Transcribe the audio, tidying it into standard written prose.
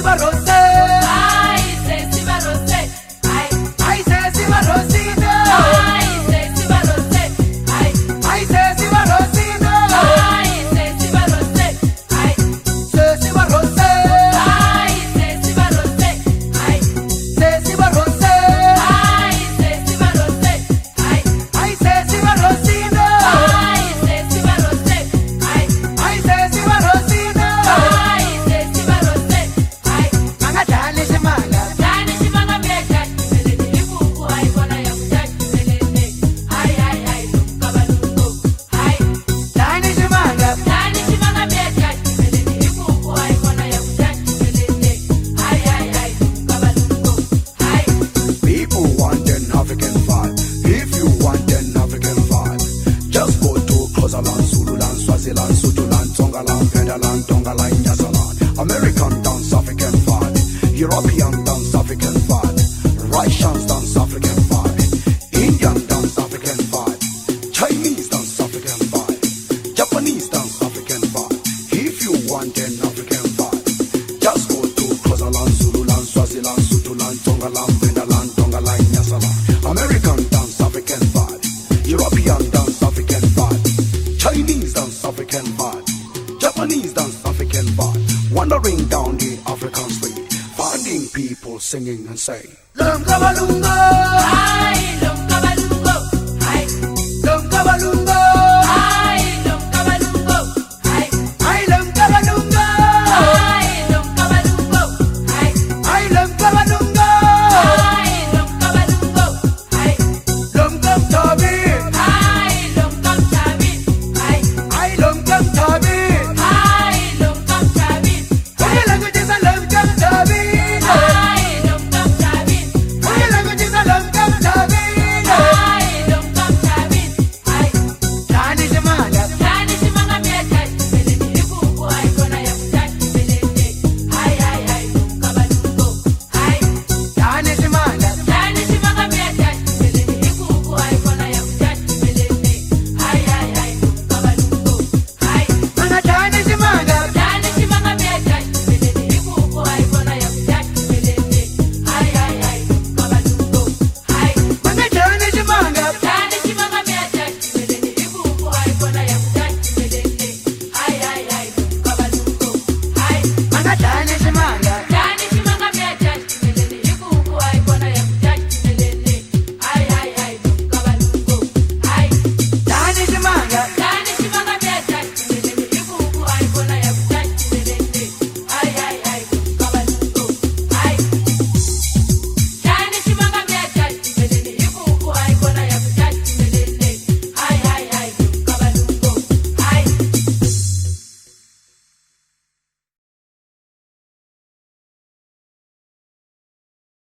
American dance African vibe, European dance African vibe, Russian dance African vibe, Indian dance African vibe, Chinese dance African vibe, Japanese dance African vibe. If you want an African vibe, just go to Xhosaland, Zululand, Swaziland, Sotholand, Tongaland, Vendaland, Tongaland, Nyasaland. American dance African vibe, European dance African vibe, Chinese dance African vibe, Japanese dance African vibe. Wandering down the African street, finding people singing and saying, Lum Kabalungo, hi, Lum Kabalungo, hi, Lum Kabalungo.